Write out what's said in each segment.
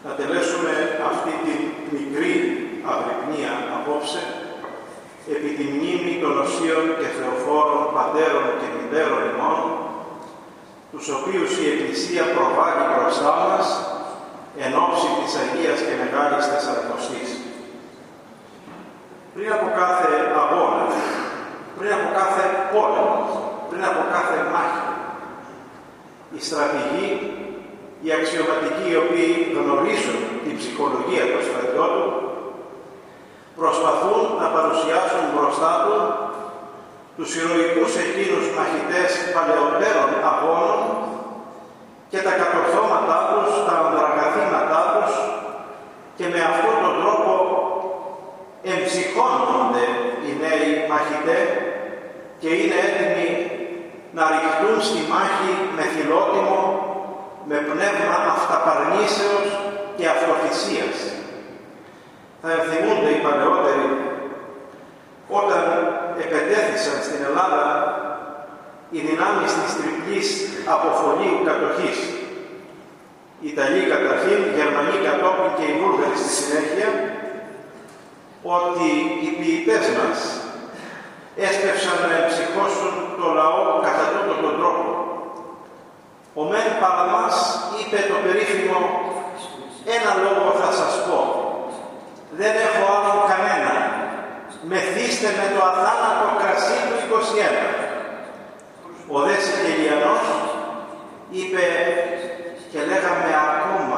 να τελέσουμε αυτή τη μικρή αγρυπνία απόψε επί τη μνήμη των οσίων και θεοφόρων πατέρων και μητέρων ημών, τους οποίους η Εκκλησία προβάλλει μπροστά μας εν ώψη της Αγίας και Μεγάλης Τεσσαρακοστής. Πριν από κάθε αγώνα, πριν από κάθε πόλεμο, πριν από κάθε μάχη, οι στρατηγοί, οι αξιωματικοί οι οποίοι γνωρίζουν την ψυχολογία του στρατιώτου, προσπαθούν να παρουσιάσουν μπροστά του τους ηρωικούς εκείνους μαχητές παλαιότερων αγώνων και τα κατορθώματά τους, τα ανδραγαθήματά τους, και με αυτόν τον τρόπο εμψυχώνονται οι νέοι μαχητές και είναι έτοιμοι να ρηχτούν στη μάχη με φιλότιμο, με πνεύμα αυταπαρνήσεως και αυτοθυσίας. Θα ενθυμούνται οι παλαιότεροι όταν επετέθησαν στην Ελλάδα οι δυνάμεις της τριπλής αποφολίου κατοχής. Οι Ιταλοί καταρχήν, οι Γερμανοί κατόπιν και οι Βούλγαροι στη συνέχεια, ότι οι ποιητές μας έσπευσαν να εμψυχώσουν το λαό κατά τούτον τον τρόπο. Ο Μεν Παλαμάς είπε το περίφημο «Ένα λόγο θα σας πω, δεν έχω άλλον κανένα, μεθύστε με το αθάνατο κρασί του 21». Ο δε Σικελιανός είπε και λέγαμε ακόμα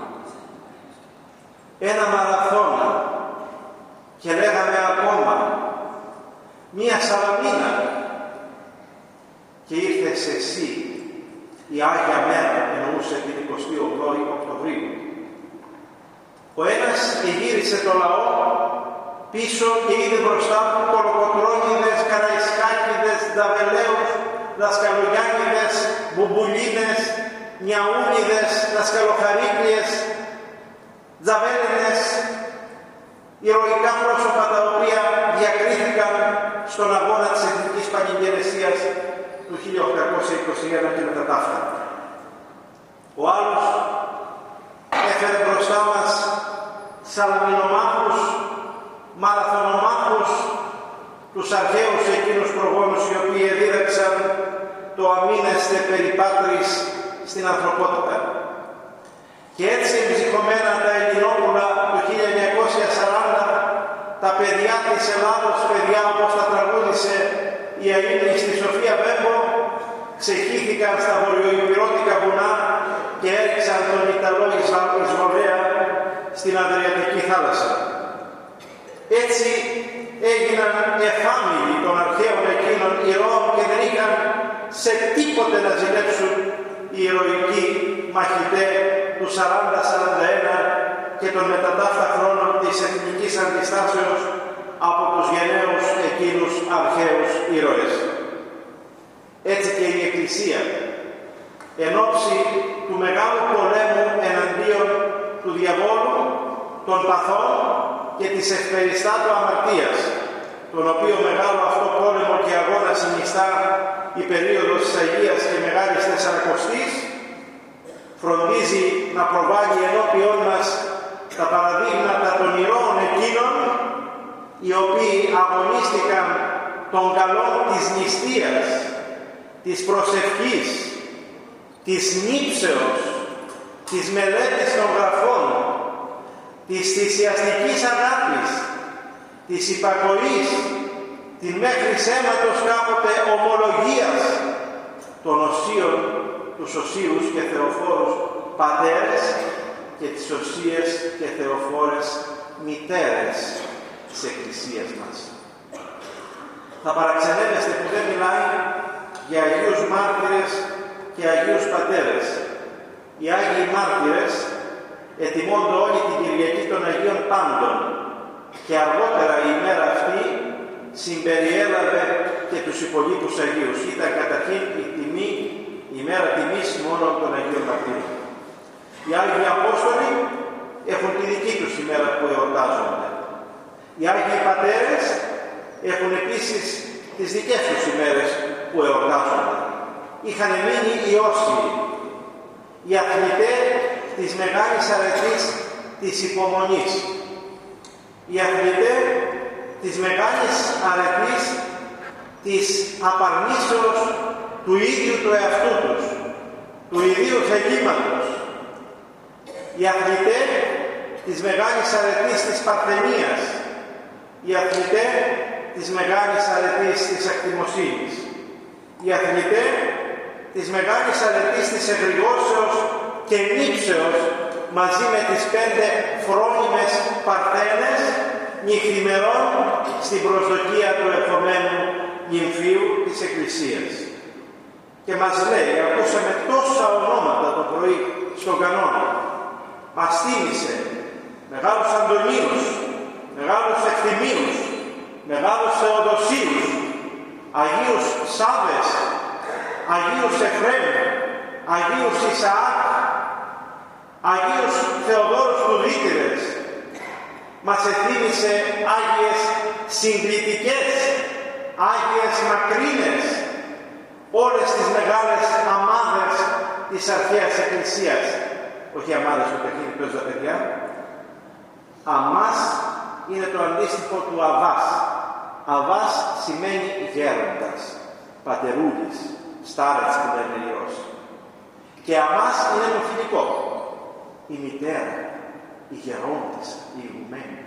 «Ένα μαραθώνα» και λέγαμε ακόμα «Μία Σαλαμίνα» και ήρθες εσύ η Άγια Μέρα, εννοούσε την 28η Οκτωβρίου. Ο ένας εγύρισε το λαό πίσω και είδε μπροστά του κολοκοτρώνιδες, καραϊσκάκιδες, νταβελαίους, δασκαλογιάννιδες, μπουμπουλίνες, νιαούνιδες, δασκαλοχαρίκριες, τζαβέλενες, ηρωικά πρόσωπα τα οποία διακρίθηκαν στον αγώνα της Εθνικής Πανηγερεσίας του 1821 και μετά ταύτα. Ο άλλος έφερε μπροστά μας σαλαμινομάχους, μαραθωνομάχους, τους αρχαίους εκείνους προγόνους οι οποίοι δίδαξαν το αμήνεστε περιπάτρις στην ανθρωπότητα. Και έτσι εμψυχωμένα τα Ελληνόπουλα του 1940, τα παιδιά της Ελλάδος, παιδιά όπως τα τραγούδισε η Αΐνη στη Σοφία Βέμπο, ξεχύθηκαν στα βορειοϊππηρώτικα βουνά και έριξαν τον Ιταλό εισβολέα στην Αδριατική θάλασσα. Έτσι έγιναν εφάμιλοι των αρχαίων εκείνων ηρώων και δεν είχαν σε τίποτε να ζηλέψουν οι ηρωικοί μαχητές του 40-41 και των μετατάφτα χρόνων της εθνικής αντιστάσεως από τους γενναίους εκείνους αρχαίους ήρωες. Έτσι και η Εκκλησία, εν ώψη του μεγάλου πολέμου εναντίον του διαβόλου, των παθών και της ευπεριστάτου αμαρτίας, τον οποίο μεγάλο αυτό πόλεμο και αγώνα συνιστά η περίοδος της Αγίας και Μεγάλης Τεσσαρακοστής, φροντίζει να προβάλλει ενώπιόν μας τα παραδείγματα των ηρώων εκείνων οι οποίοι αγωνίστηκαν των καλών της νηστείας, της προσευχής, της νύψεως, της μελέτης των γραφών, της θυσιαστικής αγάπης, της υπακοής, την μέχρι αίματος κάποτε ομολογίας των οσίων, τους οσίους και θεοφόρους πατέρες και τις οσίες και θεοφόρες μητέρες της Εκκλησίας μας. Θα παραξενεύεστε που δεν μιλάει για Αγίους Μάρτυρες και Αγίους Πατέρες. Οι Άγιοι Μάρτυρες ετοιμώνται όλη την Κυριακή των Αγίων Πάντων και αργότερα η ημέρα αυτή συμπεριέλαβε και τους υπολείπους Αγίους. Ήταν καταρχήν η ημέρα τιμής μόνο των Αγίων Μαρτύρων. Οι Άγιοι Απόστολοι έχουν τη δική τους ημέρα που εορτάζονται. Οι Άγιοι Πατέρες έχουν επίσης τις δικές τους ημέρες που εορτάζονται. Είχαν μείνει οι όσιοι, οι αθλητές της μεγάλης αρετής της υπομονής. Οι αθλητές της μεγάλης αρετής της απαρνήσεως του ίδιου του εαυτού τους, του ιδίου θελήματος. Οι αθλητές της μεγάλης αρετής της παρθενίας. Οι αθλητές της μεγάλης αρετής της ακτιμοσύνης. Οι αθλητές της μεγάλης αρετής της εγρηγόρσεως και νύψεως μαζί με τις 5 φρόνιμες παρθένες νυχθημερών στην προσδοκία του ερχομένου νυμφίου της Εκκλησίας. Και μας λέει, ακούσαμε τόσα ονόματα το πρωί στον κανόνα. Μας θύμισε μεγάλους Αντωνίους, μεγάλους Ευθυμίους, μεγάλους Θεοδοσίους, Αγίους Σάβες, Αγίους Εφραίμ, Αγίους Ισαάκ, Αγίους Θεοδόρους του Δίτηρες. Μας εθύμισε Άγιες Συγκλητικές, Άγιες Μακρύνες, όλες τις μεγάλες αμάδες της αρχαίας Εκκλησίας. Όχι αμάδες του παιχνίδι που παίζουν τα παιδιά. Αμάς είναι το αντίστοιχο του Αβάς. Αβάς σημαίνει γέροντας, πατερούλης, στάρετς που λένε οι Ρώσοι. Και αμάς είναι το φιλικό. Η μητέρα, η γερόντισσα, η ηγουμένη.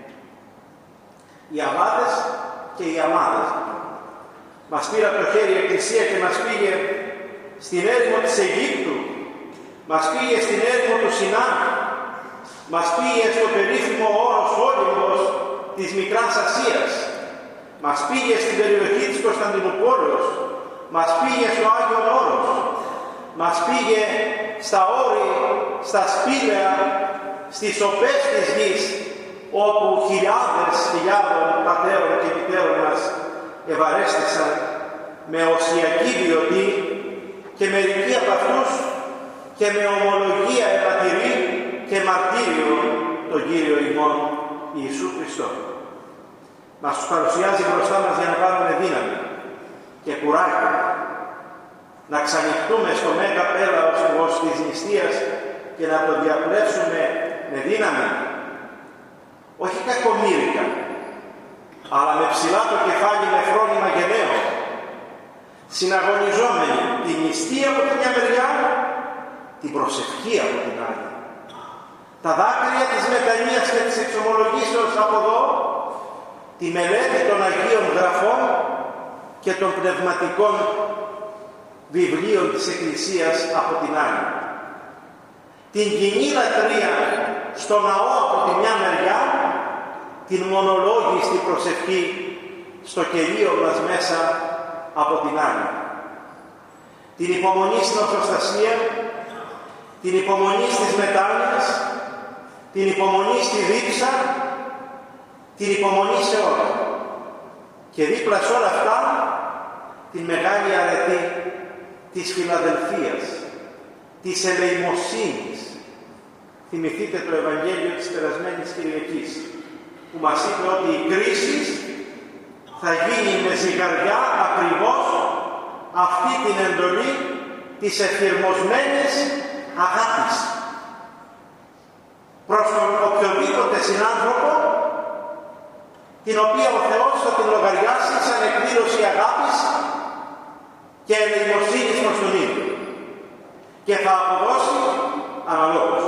Οι αμάδες και οι αμάδες. Μας πήρε από το χέρι η Εκκλησία και μας πήγε στην έρημο της Αιγύπτου. Μας πήγε στην έρημο του Σινά. Μας πήγε στο περίφημο όρος Όλυμπος της Μικράς Ασίας. Μας πήγε στην περιοχή της Κωνσταντινούπολης. Μας πήγε στο Άγιον Όρος. Μας πήγε στα όρη, στα σπήλαια, στις οπές της γης, όπου χιλιάδων πατέρων και μητέρων μας ευαρέστησαν με οσιακή βιωτή και μερικοί από αυτούς και με ομολογία επατηρή και μαρτύριο τον Κύριο ημών Ιησού Χριστό. Μας τους παρουσιάζει μπροστά μας για να πάρουμε δύναμη και κουράγιο, να ξανοιχτούμε στο μέγα πέλαος της νηστείας και να το διαπλέψουμε με δύναμη, όχι κακομοίρικα, αλλά με ψηλά το κεφάλι με φρόνημα γενναίο, συναγωνιζόμενοι την νηστεία από την μια μεριά, την προσευχή από την άλλη, τα δάκρυα της μετανοίας και της εξομολογήσεως από εδώ, τη μελέτη των Αγίων Γραφών και των πνευματικών βιβλίων της Εκκλησίας από την άλλη. Την κοινή λατρεία στο ναό από τη μια μεριά, την μονολόγιστη προσευχή στο κελίο μας μέσα από την άλλη. Την υπομονή στην ορθοστασία, την υπομονή στις μετάνοιες, την υπομονή στη δίψα, την υπομονή σε όλα. Και δίπλα σε όλα αυτά, την μεγάλη αρετή της φιλαδελφίας, της ελεημοσύνης. Θυμηθείτε το Ευαγγέλιο της περασμένης Κυριακής, που μας είπε ότι η κρίση θα γίνει με ζυγαριά ακριβώς αυτή την εντολή της εφηρμοσμένης αγάπης προς τον οποιοδήποτε συνάνθρωπο, την οποία ο Θεός θα την λογαριάσει σαν εκδήλωση αγάπης και ελεημοσύνης προς τον ίδιο και θα αποδώσει αναλόγως.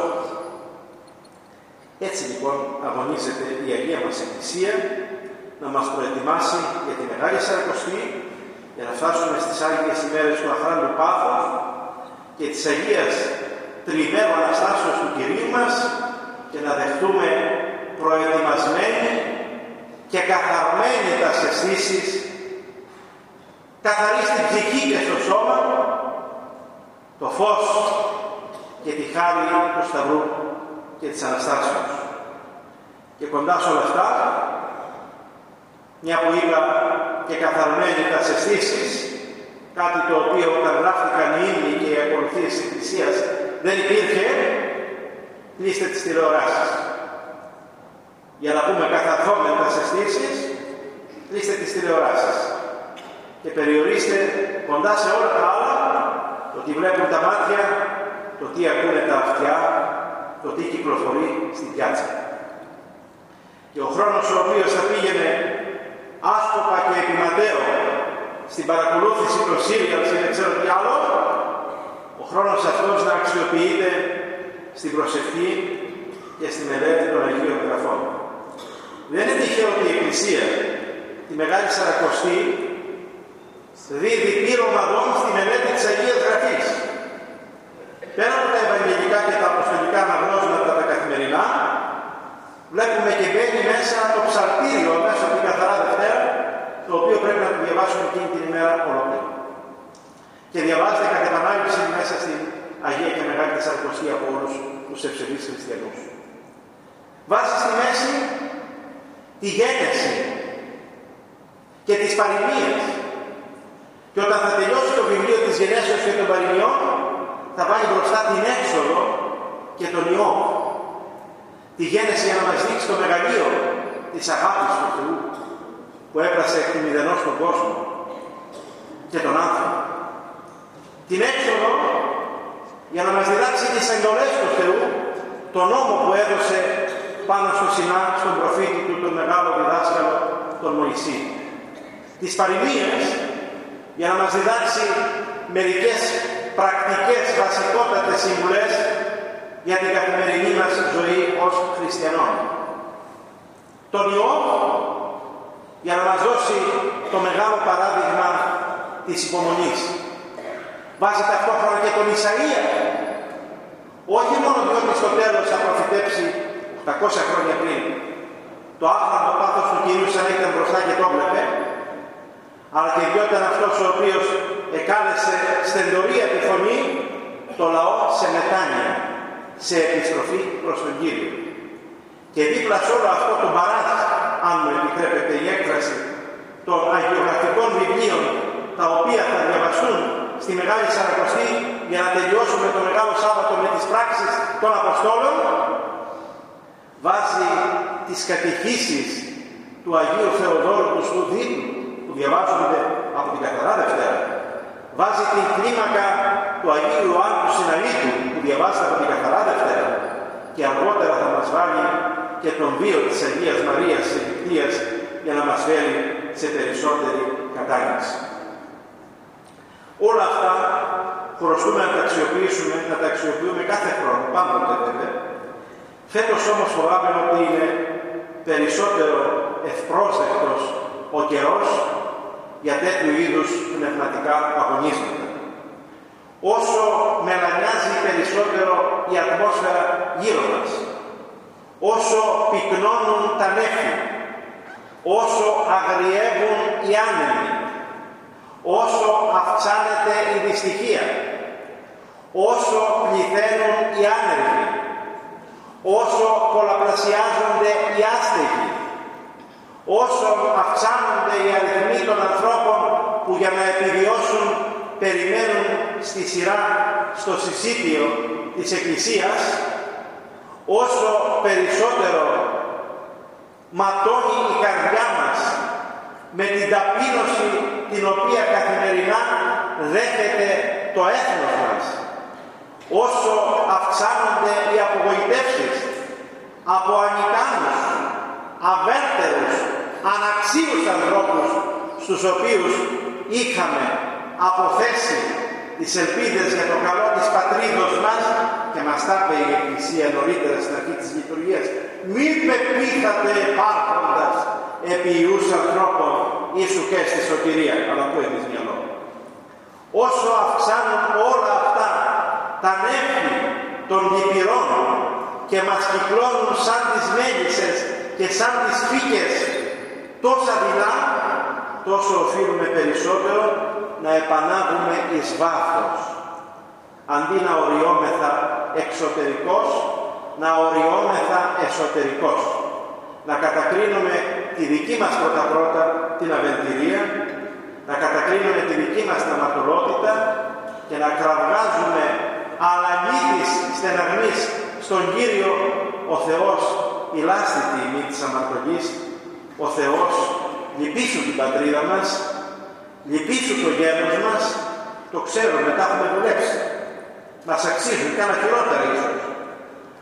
Έτσι λοιπόν αγωνίζεται η Αγία μας Εκκλησία να μας προετοιμάσει για τη Μεγάλη Σαρακοστή, για να φτάσουμε στις Άγιες ημέρες του αχράντου πάθους και της Αγίας Τριημέρου Αναστάσεως του Κυρίου μας και να δεχτούμε προετοιμασμένοι και καθαρμένοι τα αισθήσεις, καθαρή στην ψυχή και στο σώμα, το φως και τη χάρη του Σταυρού και της Αναστάσεως. Και κοντά σε όλα αυτά, μια που είπα και καθαρμένοι τα αισθήσεις, κάτι το οποίο όταν γράφτηκαν οι ύμνοι και οι ακολουθίες της Εκκλησίας δεν υπήρχε, κλείστε τις τηλεοράσεις. Για να πούμε καθαρθόμενοι τα αισθήσεις, κλείστε τις τηλεοράσεις. Και περιορίστε κοντά σε όλα τα άλλα, το τι βλέπουν τα μάτια, το τι ακούνε τα αυτιά, το τι κυκλοφορεί στην πιάτσα. Και ο χρόνος ο οποίος θα πήγαινε άσκοπα και επιματέω στην παρακολούθηση των σύριαλ και δεν ξέρω τι άλλο, ο χρόνος αυτός να αξιοποιείται στην προσευχή και στη μελέτη των Αγίων Γραφών. Δεν είναι τυχαίο ότι η Εκκλησία τη Μεγάλη Σαρακοστή δίδει πείρωμα δόν στη μελέτη της Αγίας Γραφής. Πέρα από τα Ευαγγελικά και τα Αποστολικά αναγνώσματα τα καθημερινά, βλέπουμε και μπαίνει μέσα το ψαλτήριο μέσα από την Καθαρά Δευτέρα, το οποίο πρέπει να το διαβάσουμε εκείνη την ημέρα ολόκληρη. Και διαβάζεται κατ' επανάληψη μέσα στην Αγία και Μεγάλη Τεσσαρακοστή από όλους τους ευσεβείς χριστιανούς. Βάζει στη μέση τη γέννηση και τις παροιμίες. Και όταν θα τελειώσει το βιβλίο της γενέσεως και των παροιμιών, θα βάλει μπροστά την έξοδο και τον Ιώβ. Τη γέννηση για να μας δείξει το μεγαλείο της αγάπης του Θεού που έπρασε εκ του μηδενός στον κόσμο και τον άνθρωπο. Την έξοδο για να μας διδάξει τις εντολές του Θεού, τον νόμο που έδωσε πάνω στο Σινά, στον προφήτη του, τον μεγάλο διδάσκαλο, τον Μωυσή. Τις παροιμίες για να μας διδάξει μερικές πρακτικές βασικότατες συμβουλές για την καθημερινή μας ζωή ως χριστιανών. Τον Ιώβ για να μας δώσει το μεγάλο παράδειγμα της υπομονής. Βάζει ταυτόχρονα και τον Ισαΐα, όχι μόνο διότι στο τέλος θα προφητέψει 800 χρόνια πριν το άφραντο πάθος του Κυρίου σαν ήταν μπροστά και το βλέπε, αλλά και διότι ήταν αυτός ο οποίος εκάλεσε στεντορία τη φωνή το λαό σε μετάνοια, σε επιστροφή προς τον Κύριο. Και δίπλα σε όλο αυτό το μπαράζ, αν μου επιτρέπετε η έκφραση, των αγιογραφικών βιβλίων, τα οποία θα διαβαστούν στη Μεγάλη Σαρακοστή για να τελειώσουμε το Μεγάλο Σάββατο με τις πράξεις των Αποστόλων, βάζει τις κατηχήσεις του Αγίου Θεοδόρου του Σπουδίτου, που διαβάζονται από την Καθαρά Δευτέρα. Βάζει την κλίμακα του Αγίου Ιωάννου του Συναλήτου, που διαβάζεται από την Καθαρά Δευτέρα. Και αργότερα θα μας βάλει και τον βίο της Αγίας Μαρίας της Αιγυπτίας για να μας φέρει σε περισσότερη κατάληξη. Όλα αυτά χρωστούμε να τα αξιοποιήσουμε, να τα αξιοποιούμε κάθε χρόνο, πάντοτε βέβαια. Φέτος όμως φοβάμαι ότι είναι περισσότερο ευπρόσδεκτος ο καιρός για τέτοιου είδους πνευματικά αγωνίσματα. Όσο μελανιάζει περισσότερο η ατμόσφαιρα γύρω μας, όσο πυκνώνουν τα νέφη, όσο αγριεύουν οι άνεμοι, όσο αυξάνεται η δυστυχία, όσο πληθαίνουν οι άνεργοι, όσο πολλαπλασιάζονται οι άστεγοι, όσο αυξάνονται οι αριθμοί των ανθρώπων που για να επιβιώσουν περιμένουν στη σειρά στο συσίτιο της Εκκλησίας, όσο περισσότερο ματώνει η καρδιά μας με την ταπείνωση την οποία καθημερινά δέχεται το έθνος μας, όσο αυξάνονται οι απογοητεύσεις από ανικάνους, αβέρτερους, αναξίους ανθρώπους στους οποίους είχαμε αποθέσει τις ελπίδες για το καλό της πατρίδος μας, και μας τα είπε η Εκκλησία νωρίτερα στην αρχή της λειτουργίας, μην πεπίθατε υπάρχοντας επί ιούς ανθρώπων ίσου και στη σωτηρία, αλλά που έχεις μυαλό. Όσο αυξάνουν όλα αυτά τα νέφη των λυπηρών και μας κυκλώνουν σαν τις μέλισσες και σαν τις φύκες τόσα δειλά, τόσο οφείλουμε περισσότερο να επανάγουμε εις βάθος. Αντί να οριόμεθα εξωτερικός, να οριόμεθα εσωτερικός. Να κατακρίνουμε τη δική μας πρώτα την αβεντηρία, να κατακρίνουμε τη δική μας σταματολότητα και να κραυγάζουμε αλανίτης στεναγμής στον Κύριο. Ο Θεός ηλάστη τη ημί της αμαρτωλής, ο Θεός λυπήσου την πατρίδα μας, λυπήσου το γένος μας, το ξέρουμε, τα έχουμε δουλέψει. Μας αξίζουν, κάνα χειρότερα ίσως.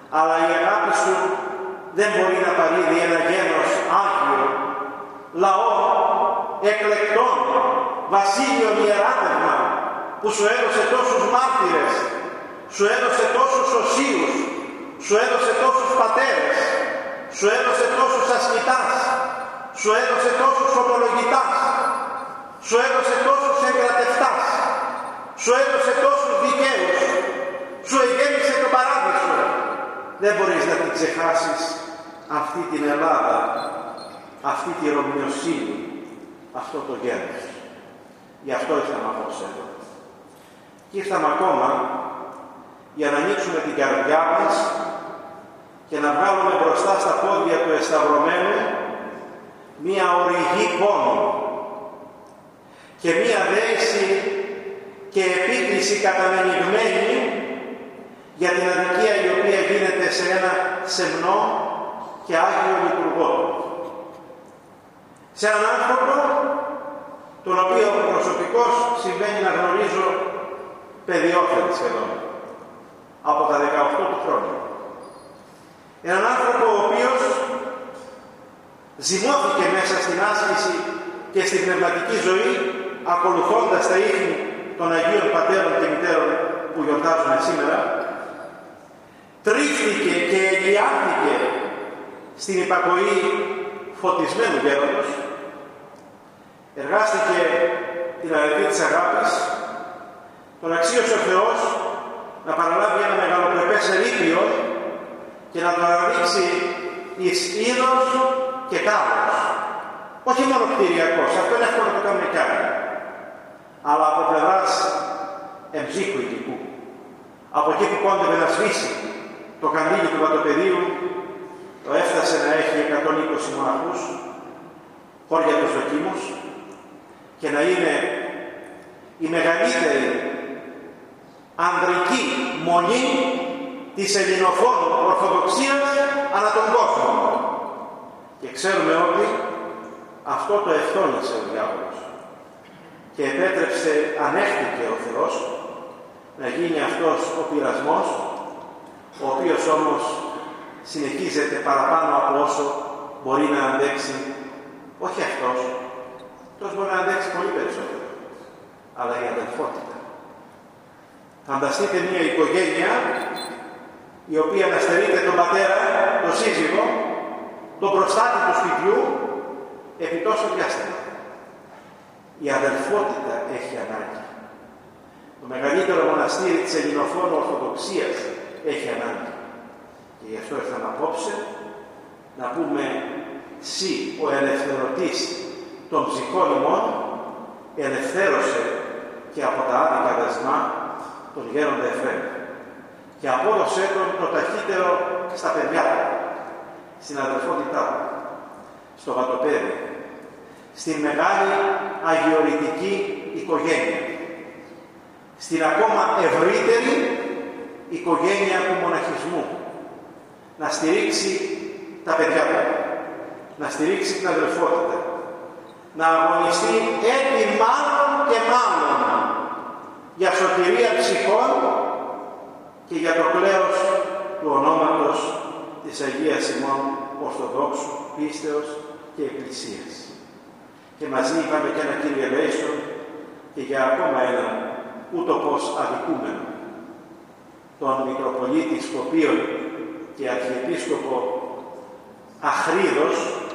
αλλά η αγάπη σου δεν μπορεί να παρήδει ένα γένος άγιο, λαό εκλεκτών, βασίλειον ιεράτευμα, που σου έδωσε τόσους μάρτυρες, σου έδωσε τόσους οσίους, σου έδωσε τόσους πατέρες, σου έδωσε τόσους ασκητάς, σου έδωσε τόσους ομολογητάς, σου έδωσε τόσους εγκρατευτάς, σου έδωσε τόσους δικαίους, σου εγέμισε τον παράδεισο. Δεν μπορείς να την ξεχάσεις αυτή την Ελλάδα, αυτή τη ρωμιοσύνη, αυτό το γένος. Γι' αυτό ήρθαμε απόψε εδώ. Και ήρθαμε ακόμα για να ανοίξουμε την καρδιά μας και να βγάλουμε μπροστά στα πόδια του εσταυρωμένου μία οριγή πόνο και μία δέηση και επίκληση καταμενιγμένη για την αδικία η οποία γίνεται σε ένα σεμνό και άγιο λειτουργό. Σε έναν άνθρωπο τον οποίο προσωπικώς συμβαίνει να γνωρίζω παιδιόφεν σχεδόν από τα 18 του χρόνια. Έναν άνθρωπο ο οποίος ζυμώθηκε μέσα στην άσκηση και στην πνευματική ζωή ακολουθώντας τα ίχνη των Αγίων Πατέρων και Μητέρων που γιορτάζουμε σήμερα, τρίφθηκε και εγγυάθηκε στην υπακοή φωτισμένου γέροντος, εργάστηκε την αρετή της αγάπης, τον αξίωσε ο Θεός να παραλάβει ένα μεγαλοπρεπές ερείπιο και να το αναδείξει εις είδος και κάλος. Όχι μόνο κτηριακός, αυτό είναι εύκολο να το κάνουμε κι άλλοι, αλλά από πλευράς εμψύχου υλικού. Από εκεί που κόντευε να σβήσει το καντήλι του βατοπεδίου, το έφτασε να έχει 120 μοναχούς, χώρια τους δοκίμους, και να είναι η μεγαλύτερη ανδρική μονή της ελληνοφώνου Ορθοδοξίας ανά τον κόσμο. Και ξέρουμε ότι αυτό το ευθόνησε ο διάβολος και επέτρεψε, ανέχτηκε ο Θεός, να γίνει αυτός ο πειρασμός, ο οποίος όμως συνεχίζεται παραπάνω από όσο μπορεί να αντέξει, όχι αυτός μπορεί να αντέξει πολύ περισσότερο, αλλά η αδελφότητα. Φανταστείτε μια οικογένεια η οποία να στερείται τον πατέρα, τον σύζυγο, τον προστάτη του σπιτιού επί τόσο διάστημα. Η αδελφότητα έχει ανάγκη. Το μεγαλύτερο μοναστήρι της ελληνοφώνου Ορθοδοξίας έχει ανάγκη. Και γι' αυτό ήρθαμε απόψε να πούμε «Συ, ο ελευθερωτής των ψυχών ημών, ελευθέρωσε και από τα άδικα δεσμά τον γέροντα Εφραίμ και απόδωσέ τον το ταχύτερο στα παιδιά του, στην αδελφότητά του, στο βατοπέδι, στην μεγάλη αγιορητική οικογένεια, στην ακόμα ευρύτερη οικογένεια του μοναχισμού, να στηρίξει τα παιδιά του, να στηρίξει την αδελφότητα, να αγωνιστεί έτσι μάλλον και μάλλον για σωτηρία ψυχών και για το κλέος του ονόματος της Αγίας ημών Ορθοδόξου πίστεως και Εκκλησίας. Και μαζί είπαμε και ένα Κύριε Λέησον και για ακόμα ένα ούτω πως αδικούμενο, τον Μητροπολίτη Σκοπίων και Αρχιεπίσκοπο Αχρίδος,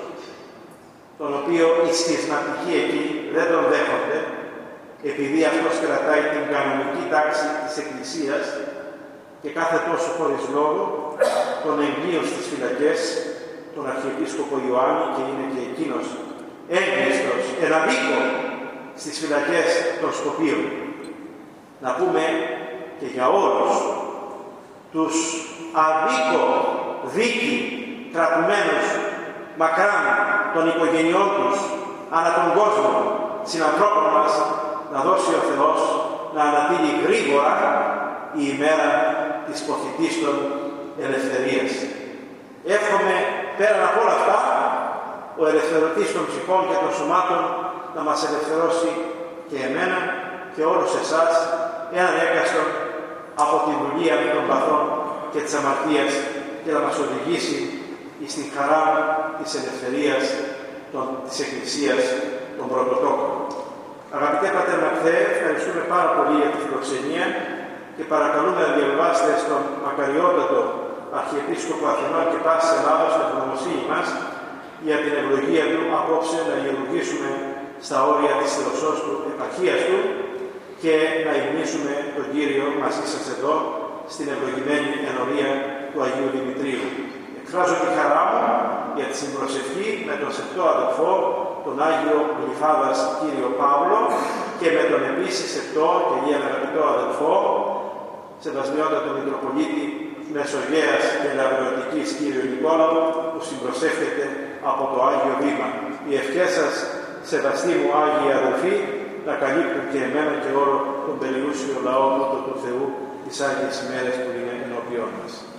τον οποίο οι σχισματικοί εκεί δεν τον δέχονται, επειδή αυτός κρατάει την κανονική τάξη της Εκκλησίας και κάθε τόσο χωρίς λόγο τον εγγύων στις φυλακές, τον Αρχιεπίσκοπο Ιωάννη, και είναι και εκείνος έγκλειστος, εναδίκο στις φυλακές των Σκοπίων. Να πούμε και για όλους τους αδίκο δίκη κρατουμένους μακράν των οικογενειών τους ανά τον κόσμο, συνανθρώπων μας, να δώσει ο Θεός να ανατείλει γρήγορα η ημέρα της ποφητίστων ελευθερίας. Εύχομαι πέραν από όλα αυτά ο ελευθερωτής των ψυχών και των σωμάτων να μας ελευθερώσει και εμένα και όλους εσάς, έναν έκαστον από την δουλεία των παθών και της αμαρτίας και να μας οδηγήσει στην χαρά της ελευθερίας της Εκκλησίας των Πρωτοτόκων. Αγαπητέ Πατέρ Μαρθέ, ευχαριστούμε πάρα πολύ για τη φιλοξενία και παρακαλούμε να διαβάσετε στον μακαριότατο Αρχιεπίσκοπο Αθηνών και πάσης Ελλάδος την ευγνωμοσύνη μας για την ευλογία του απόψε να γεωργήσουμε στα όρια της θελωσός του επαρχίας του και να υμνήσουμε τον Κύριο μαζί σας εδώ στην ευλογημένη ενορία του Αγίου Δημητρίου. Εκφράζω τη χαρά μου για τη συμπροσευχή με τον σεπτό αδελφό, τον Άγιο Γλυφάδας Κύριο Παύλο και με τον επίσης σεπτό και γη αγαπητό αδελφό, σεβασμιότατο Μητροπολίτη Μεσογείας και Λαυριωτικής Κύριο Νικόλαο, που συμπροσεύχεται από το Άγιο Βήμα. Οι ευχές σας, σεβαστοί μου Άγιοι αδελφοί, να καλύπτουν και εμένα και όλο τον περιούσιο λαό του Θεού τις Άγιες ημέρες που είναι ενώπιόν μας.